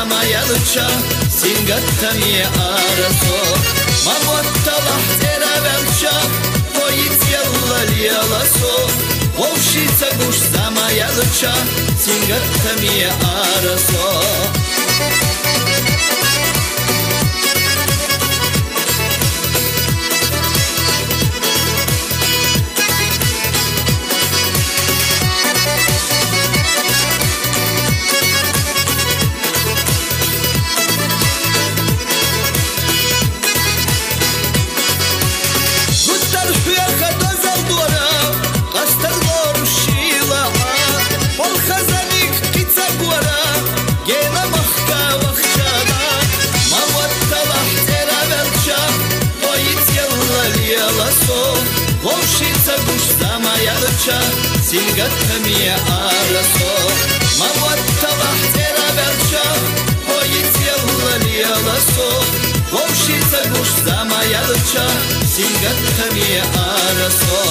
zamajalića Singata mi je araso Mamota lahtera velča Pojicija uvalijala so Ovšica guš zamajalića Singata mi je araso Ovšica guš zamajalića Singata mi je araso Mamota lahtera velča Pojicija uvalijala so Ovšica guš zamajalića Singata mi je araso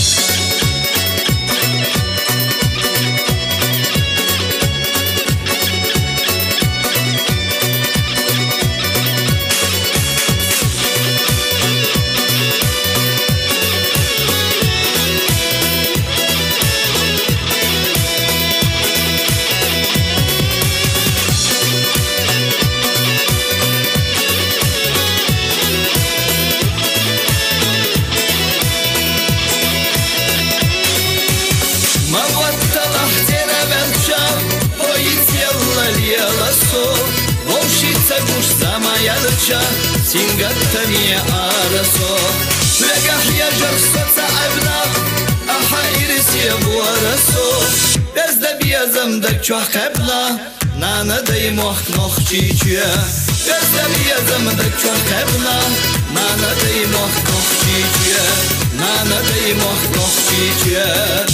Ovšica guš zamajalića Singata mi je araso Legah ja žarstoca evna Aha iris je buaraso Bezde biyazam da çok ebna Nana day moh noh çiçe Bezde biyazam da çok ebna Nana day moh noh çiçe Nana day moh noh çiçe